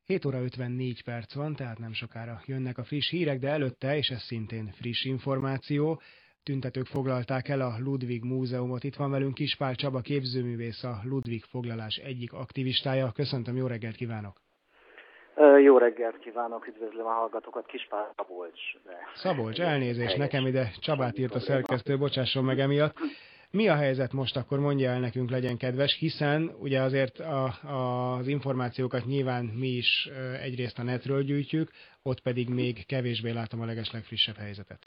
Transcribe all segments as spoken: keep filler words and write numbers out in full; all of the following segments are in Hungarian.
hét óra ötvennégy perc van, tehát nem sokára jönnek a friss hírek, de előtte, és ez szintén friss információ, tüntetők foglalták el a Ludwig Múzeumot. Itt van velünk Kispál Csaba képzőművész, a Ludwig foglalás egyik aktivistája. Köszöntöm, jó reggelt kívánok! Jó reggelt kívánok, üdvözlöm a hallgatókat, Kispál Szabolcs. De... Szabolcs, elnézést, nekem ide Csabát írt a szerkesztő, bocsásson meg emiatt. Mi a helyzet most, akkor mondja el nekünk, legyen kedves, hiszen ugye azért a, a, az információkat nyilván mi is egyrészt a netről gyűjtjük, ott pedig még kevésbé látom a legeslegfrissebb helyzetet.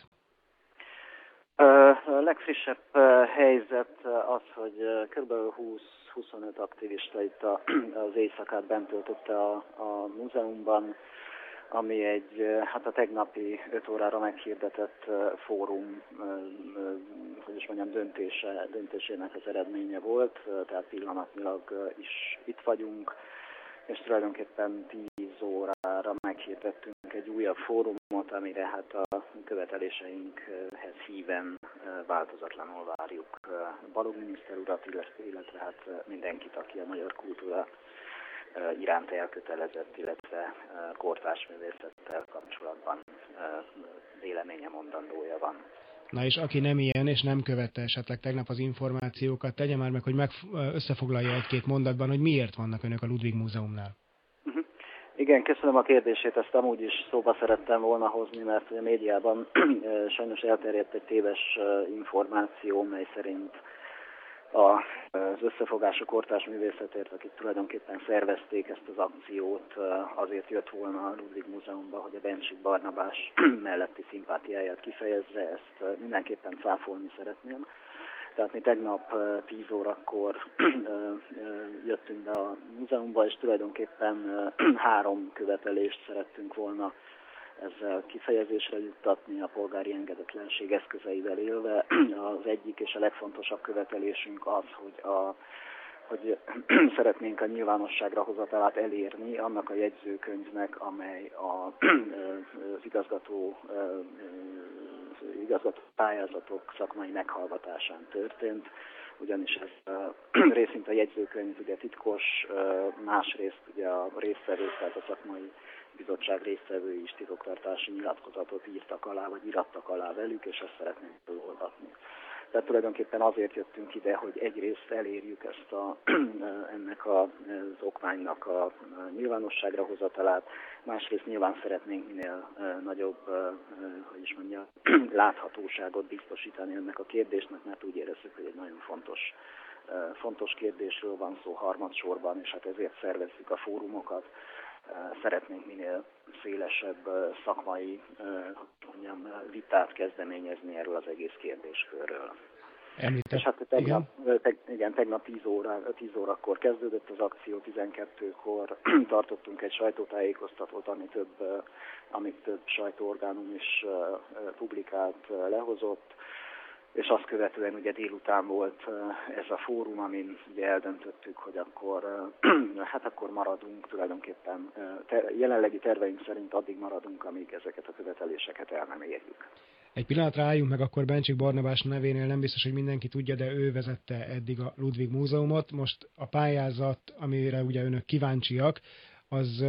A legfrissebb helyzet az, hogy kb. húsz-huszonöt aktivista itt az éjszakát bent töltötte a, a múzeumban, ami egy, hát a tegnapi öt órára meghirdetett fórum, hogy is mondjam, döntése, döntésének az eredménye volt, tehát pillanatnyilag is itt vagyunk, és tulajdonképpen tíz órára meghirdettünk egy újabb fórumot, amire hát a követeléseinkhez híven változatlanul várjuk Balogh miniszter urat, illetve hát mindenkit, aki a magyar kultúra iránt elkötelezett, illetve kortárs művészettel kapcsolatban véleménye mondandója van. Na és aki nem ilyen, és nem követte esetleg tegnap az információkat, tegye már meg, hogy meg összefoglalja egy-két mondatban, hogy miért vannak önök a Ludwig Múzeumnál. Uh-huh. Igen, köszönöm a kérdését, ezt amúgy is szóba szerettem volna hozni, mert a médiában sajnos elterjedt egy téves információ, mely szerint az összefogások kortárs művészetért, akik tulajdonképpen szervezték ezt az akciót, azért jött volna a Ludwig Múzeumba, hogy a Bencsik Barnabás melletti szimpátiáját kifejezze, ezt mindenképpen cáfolni szeretném. Tehát mi tegnap tíz órakor jöttünk be a múzeumba, és tulajdonképpen három követelést szerettünk volna ezzel kifejezésre juttatni a polgári engedetlenség eszközeivel élve. Az egyik és a legfontosabb követelésünk az, hogy, a, hogy szeretnénk a nyilvánosságra hozatalát elérni annak a jegyzőkönyvnek, amely a, az igazgató, igazgató pályázatok szakmai meghallgatásán történt, ugyanis ez részint a jegyzőkönyv ugye titkos, másrészt ugye a résztvevők, tehát a szakmai bizottság résztvevői is titoktartási nyilatkozatot írtak alá, vagy irattak alá velük, és ezt szeretnénk feloldatni. Tehát tulajdonképpen azért jöttünk ide, hogy egyrészt elérjük ezt a, ennek a, az okmánynak a nyilvánosságra hozatalát, másrészt nyilván szeretnénk minél nagyobb, hogy is mondja, láthatóságot biztosítani ennek a kérdésnek, mert úgy érezzük, hogy egy nagyon fontos, fontos kérdésről van szó harmadsorban, és hát ezért szervezzük a fórumokat. Szeretnénk minél szélesebb szakmai mondjam, vitát kezdeményezni erről az egész kérdéskörről. Említett, és hát tegnap, igen. Teg, igen, tegnap tíz, óra, tíz órakor kezdődött az akció, tizenkettőkor tartottunk egy sajtótájékoztatót, amit több, amit több sajtóorgánum is publikált, lehozott, és azt követően ugye délután volt ez a fórum, amin ugye eldöntöttük, hogy akkor, hát akkor maradunk tulajdonképpen, ter, jelenlegi terveink szerint addig maradunk, amíg ezeket a követeléseket el nem érjük. Egy pillanatra álljunk meg akkor Bencsik Barnabás nevénél, nem biztos, hogy mindenki tudja, de ő vezette eddig a Ludwig Múzeumot. Most a pályázat, amire ugye önök kíváncsiak, az,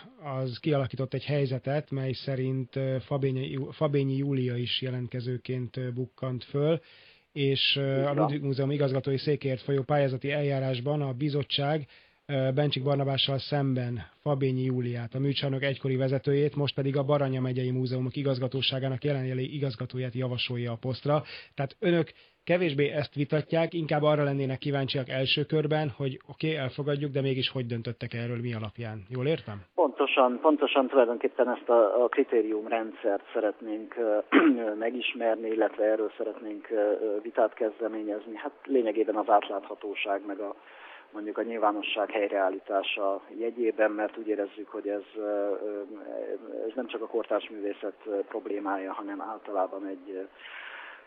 az kialakított egy helyzetet, mely szerint Fabényi, Fabényi Júlia is jelentkezőként bukkant föl, és a Ludwig Múzeum igazgatói székéért folyó pályázati eljárásban a bizottság Bencsik Barnabással szemben Fabényi Júliát, a műcsarnok egykori vezetőjét, most pedig a Baranya megyei múzeumok igazgatóságának jelenlegi igazgatóját javasolja a posztra. Tehát önök kevésbé ezt vitatják, inkább arra lennének kíváncsiak első körben, hogy oké, okay, elfogadjuk, de mégis hogy döntöttek erről, mi alapján. Jól értem? Pontosan, pontosan tulajdonképpen ezt a, a kritériumrendszert szeretnénk uh, megismerni, illetve erről szeretnénk uh, vitát kezdeményezni. Hát lényegében az átláthatóság, meg a mondjuk a nyilvánosság helyreállítása jegyében, mert úgy érezzük, hogy ez, ez nem csak a kortárs művészet problémája, hanem általában egy,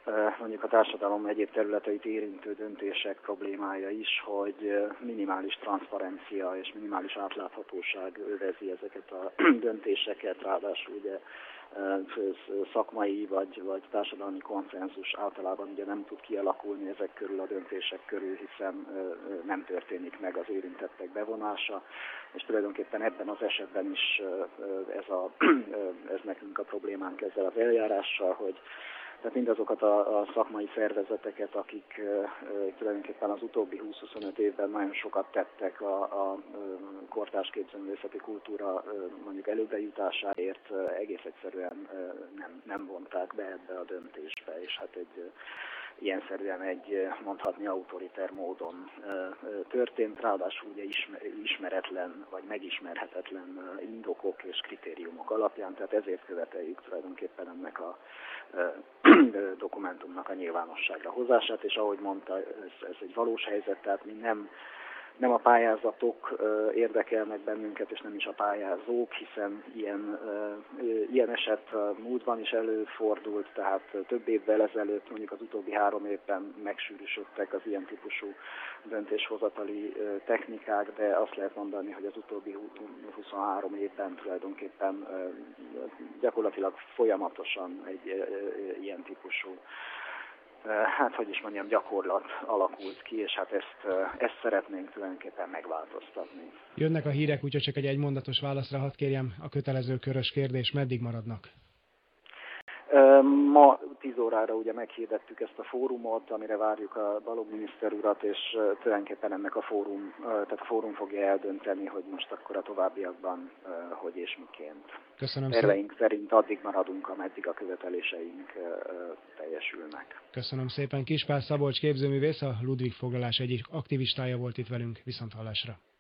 mondjuk a társadalom egyéb területeit érintő döntések problémája is, hogy minimális transzparencia és minimális átláthatóság övezi ezeket a döntéseket, ráadásul ugye szakmai vagy, vagy társadalmi konszenzus általában ugye nem tud kialakulni ezek körül a döntések körül, hiszen nem történik meg az érintettek bevonása, és tulajdonképpen ebben az esetben is ez, a, ez nekünk a problémánk ezzel az eljárással, hogy tehát mindazokat a, a szakmai szervezeteket, akik e, tulajdonképpen az utóbbi húsz-huszonöt évben nagyon sokat tettek a, a kortárs képzőművészeti kultúra e, mondjuk előbejutásáért, e, egész egyszerűen e, nem, nem vonták be ebbe a döntésbe, és hát egy e, ilyenszerűen egy mondhatni autoriter módon e, történt, ráadásul ugye ismeretlen vagy megismerhetetlen indokok és kritériumok alapján, tehát ezért követeljük tulajdonképpen ennek a dokumentumnak a nyilvánosságra hozását, és ahogy mondta, ez, ez egy valós helyzet, tehát mi nem, nem a pályázatok érdekelnek bennünket, és nem is a pályázók, hiszen ilyen, ilyen eset múltban is előfordult, tehát több évvel ezelőtt, mondjuk az utóbbi három évben megsűrűsödtek az ilyen típusú döntéshozatali technikák, de azt lehet mondani, hogy az utóbbi huszonhárom évben tulajdonképpen gyakorlatilag folyamatosan egy ilyen típusú, hát hogy is mondjam, gyakorlat alakult ki, és hát ezt, ezt szeretnénk tulajdonképpen megváltoztatni. Jönnek a hírek, úgyhogy csak egy egymondatos válaszra hadd kérjem a kötelező körös kérdés, meddig maradnak? Ma tíz órára ugye meghirdettük ezt a fórumot, amire várjuk a Balogh miniszter urat, és tulajdonképpen ennek a fórum, tehát a fórum fogja eldönteni, hogy most akkor a továbbiakban hogy és miként. Köszönöm Terveink szépen. szerint addig maradunk, ameddig a követeléseink teljesülnek. Köszönöm szépen. Kispál Szabolcs képzőművész, a Ludwig foglalás egyik aktivistája volt itt velünk. Viszonthallásra.